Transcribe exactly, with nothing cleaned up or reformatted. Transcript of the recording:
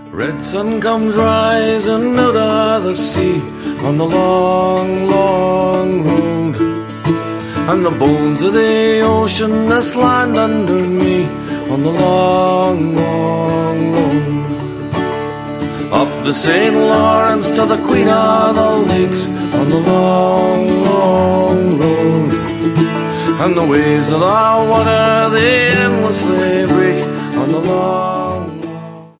Red sun comes rising out of the sea on the long, long road, and the bones of the ocean that land under me on the long, long road. Up the Saint Lawrence to the Queen of the Lakes on the long, long road, and the waves of the water they endlessly break on the long